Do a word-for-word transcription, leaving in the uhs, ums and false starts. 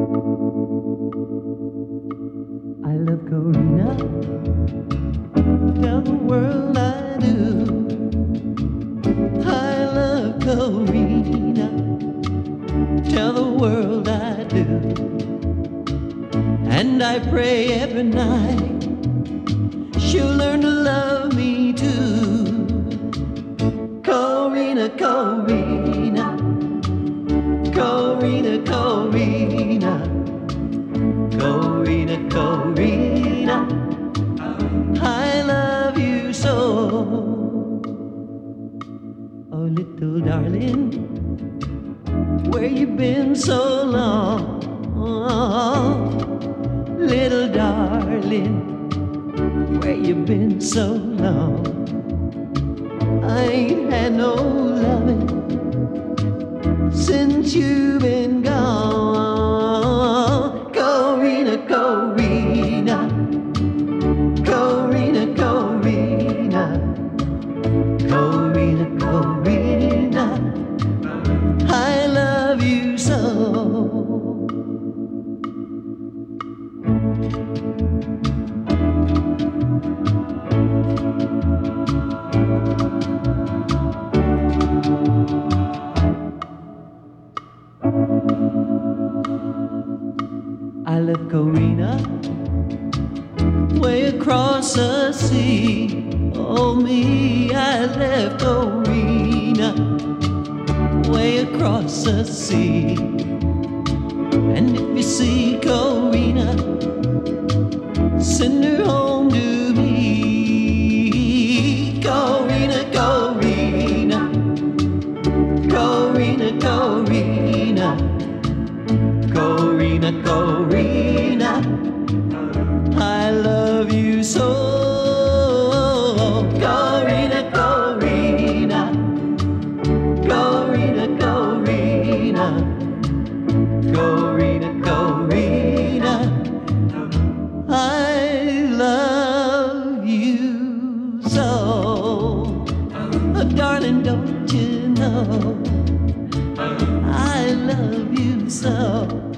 I love Corina. Tell the world I do. I love Corina. Tell the world I do. And I pray every night she'll learn to love me too. Corina, Corina, Corina, Corina, Corina, Corina, I love you so. Oh, little darling, where you been so long? Little darling, where you been so long? I ain't had no loving since you've been gone. Corina, Corina, Corina, Corina, Corina, Corina, I love you so. I left Corina way across the sea. Oh me, I left Corina way across the sea. And if you see Corina, send her home to me. Corina, Corina, Corina, Corina, Corina, Corina, I love you so. Corina, Corina, Corina, Corina, Corina, Corina, I love you so. Oh, darling, don't you know I love you so.